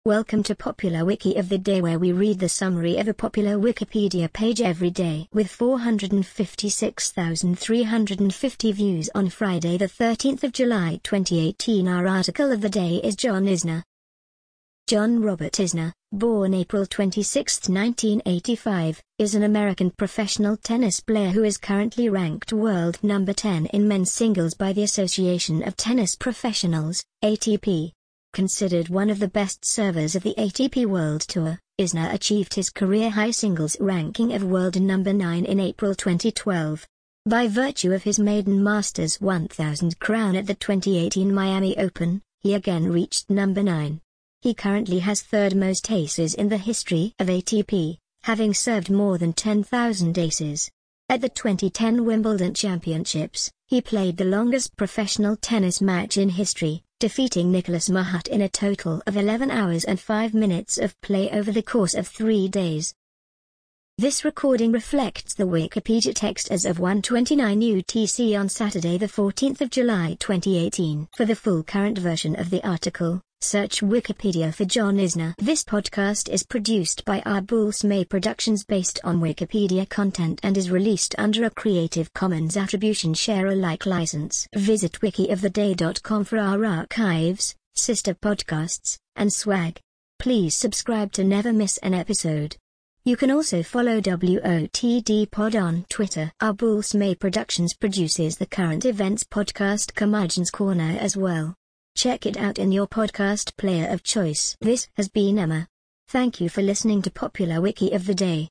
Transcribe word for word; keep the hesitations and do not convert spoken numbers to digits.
Welcome to Popular Wiki of the Day, where we read the summary of a popular Wikipedia page every day. With four hundred fifty-six thousand three hundred fifty views on Friday the thirteenth of July twenty eighteen, our article of the day is John Isner. John Robert Isner, born April twenty-sixth nineteen eighty-five, is an American professional tennis player who is currently ranked world number ten in men's singles by the Association of Tennis Professionals, A T P. Considered one of the best servers of the A T P World Tour, Isner achieved his career-high singles ranking of world number nine in April twenty twelve. By virtue of his maiden Masters one thousand crown at the twenty eighteen Miami Open, he again reached number nine. He currently has third most aces in the history of A T P, having served more than ten thousand aces. At the twenty ten Wimbledon Championships, he played the longest professional tennis match in history, defeating Nicolas Mahut in a total of eleven hours and five minutes of play over the course of three days. This recording reflects the Wikipedia text as of one twenty-nine U T C on Saturday the fourteenth of July twenty eighteen. For the full current version of the article, search Wikipedia for John Isner. This podcast is produced by Arbulsmay Productions based on Wikipedia content and is released under a Creative Commons Attribution Share Alike license. Visit wiki of the day dot com for our archives, sister podcasts, and swag. Please subscribe to never miss an episode. You can also follow W O T D Pod on Twitter. Arbulsmay Productions produces the current events podcast Curmudgeon's Corner as well. Check it out in your podcast player of choice. This has been Emma. Thank you for listening to Popular Wiki of the Day.